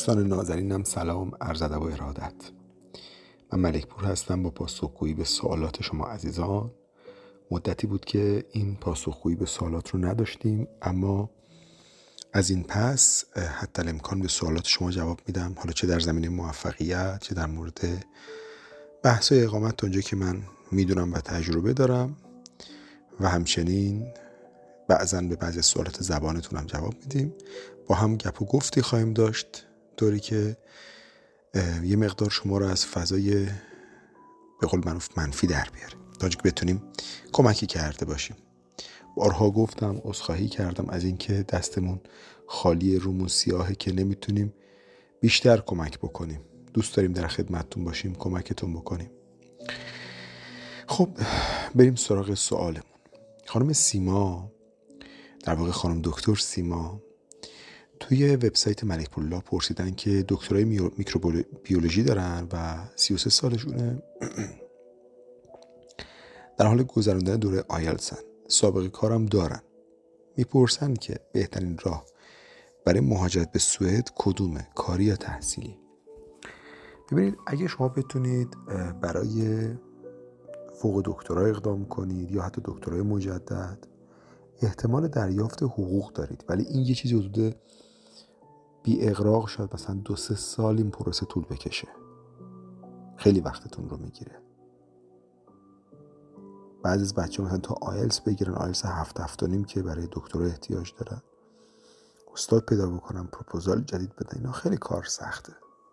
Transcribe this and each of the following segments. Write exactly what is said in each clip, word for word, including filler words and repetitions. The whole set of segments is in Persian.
دوستان نازنینم سلام، عرض ادب و ارادت. من ملک پور هستم با پاسخگویی به سوالات شما عزیزان. مدتی بود که این پاسخگویی به سوالات رو نداشتیم، اما از این پس حتی الامکان به سوالات شما جواب میدم، حالا چه در زمینه موفقیت چه در مورد بحث و اقامت تا اونجا که من میدونم و تجربه دارم، و همچنین بعضا به بعضی سوالات زبانتون هم جواب میدیم. با هم گپ و گفتی خواهیم داشت طوری که یه مقدار شما رو از فضای به قول معروف منفی در بیاره تا که بتونیم کمکی کرده باشیم. بارها گفتم، عذرخواهی کردم از اینکه دستمون خالی، رومون سیاهه که نمیتونیم بیشتر کمک بکنیم. دوست داریم در خدمتتون باشیم، کمکتون بکنیم. خب بریم سراغ سوالمون. خانم سیما، در واقع خانم دکتر سیما، توی وبسایت ملک پورالله پرسیدن که دکترای میکروبیولوژی دارن و سی و سه سالشونه، در حال گذراندن دوره آیلتسن، سابقه کارم دارن. میپرسن که بهترین راه برای مهاجرت به سوئد کدومه، کاری یا تحصیلی؟ ببینید، اگه شما بتونید برای فوق دکترا اقدام کنید یا حتی دکترای مجدد، احتمال دریافت حقوق دارید، ولی این یه چیزی حدود بی اغراق شاید مثلا دو سه سال این پروسه طول بکشه. خیلی وقتتون رو میگیره. بعضی از بچه ها مثلا تا آیلتس بگیرن، آیلتس هفت هفت و نیم که برای دکترا احتیاج دارن، استاد پیدا بکنن، پروپوزال جدید بدن، اینا خیلی کار سخته.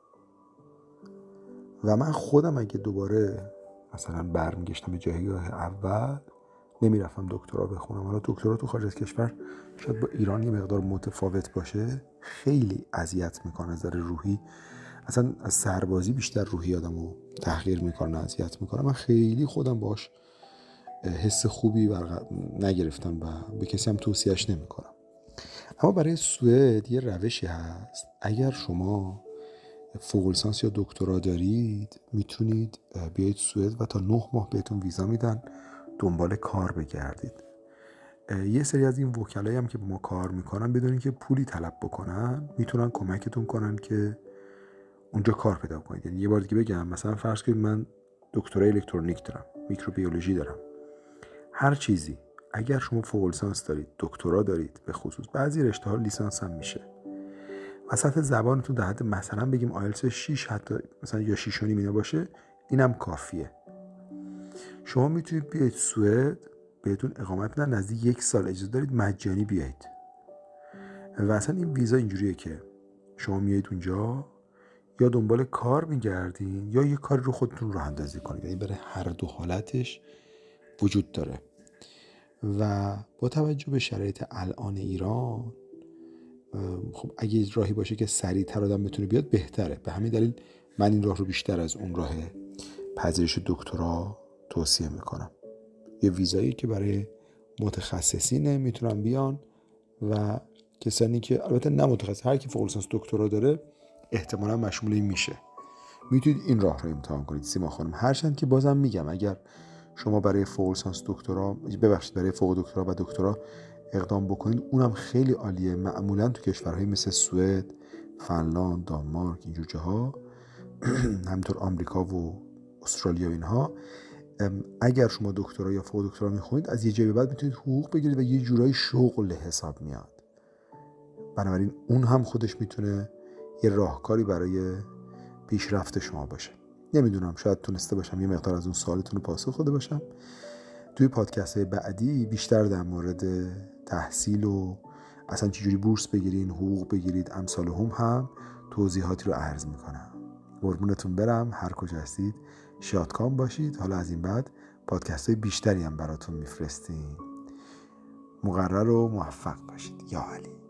و من خودم اگه دوباره مثلا برمیگشتم به جایگاه اول، نمیرفتم دکترا بخونم. حالا دکترا تو خارج از کشور شاید با ایران یه مقدار متفاوت باشه، خیلی اذیت میکنه از نظر روحی. اصلا از سربازی بیشتر روحی آدمو تحقیر میکنه، اذیت میکنه. من خیلی خودم باش حس خوبی برق... نگرفتم و به کسی هم توصیهش نمیکنم. اما برای سوئد یه روشی هست. اگر شما فوق لیسانس یا دکترا دارید، میتونید بیایید سوئد و تا نه ماه بهتون ویزا میدن، دنبال کار بگردید. یه سری از این وکلایی هم که با ما کار میکنن، بدونین که پولی طلب بکنن، میتونن کمکتون کنن که اونجا کار پیدا کنید. یعنی یه بار دیگه بگم، مثلا فرض کنید من دکترای الکترونیک دارم، میکروبیولوژی دارم، هر چیزی، اگر شما فوق لیسانس دارید، دکترا دارید، به خصوص بعضی رشته ها لیسانس هم میشه، و سطح زبانتون در حد مثلا بگیم آیلتس شش حتی مثلا یا شش و نیم اینا باشه، اینم کافیه. شما میتونید بیاید سوئد، بهتون اقامت میدن، نزدیک یک سال اجازه دارید مجانی بیایید. و اصلا این ویزا اینجوریه که شما میایید اونجا، یا دنبال کار میگردین یا یه کاری رو خودتون راه اندازی کنید. یعنی برای هر دو حالتش وجود داره. و با توجه به شرایط الان ایران، خب اگه راهی باشه که سریعتر آدم بتونه بیاد، بهتره. به همین دلیل من این راه رو بیشتر از اون راه پذیرش دکترا توصیه میکنم. یه ویزایی که برای متخصصینه، میتونن بیان، و کسانی که البته نه متخصص، هر کی فوق لیسانس دکترا داره احتمالاً مشمول این میشه. میتونید این راه رو امتحان کنید سیما خانم. هرچند که بازم میگم، اگر شما برای فوق لیسانس دکترا ببخشید برای فوق دکترا و دکترا اقدام بکنید، اونم خیلی عالیه. معمولاً تو کشورهای مثل سوئد، فنلاند، دانمارک، اینجور جاها، همینطور آمریکا و استرالیا و اینها، اگر شما دکترا یا فوق دکترا میخونید، از یه جایی بعد میتونید حقوق بگیرید و یه جورایی شغل حساب میاد. بنابراین اون هم خودش میتونه یه راهکاری برای پیشرفت شما باشه. نمیدونم، شاید تونسته باشم یه مقدار از اون سوالتون رو پاسخ داده باشم. توی پادکست بعدی بیشتر در مورد تحصیل و اصلا چجوری بورس بگیرین، حقوق بگیرید، امثال هم هم توضیحاتی رو عرض میکنم. قربونتون برم. هر کجا هستید شادکام باشید. حالا از این بعد پادکست های بیشتری هم براتون میفرستیم. مقرر و موفق باشید. یا علی.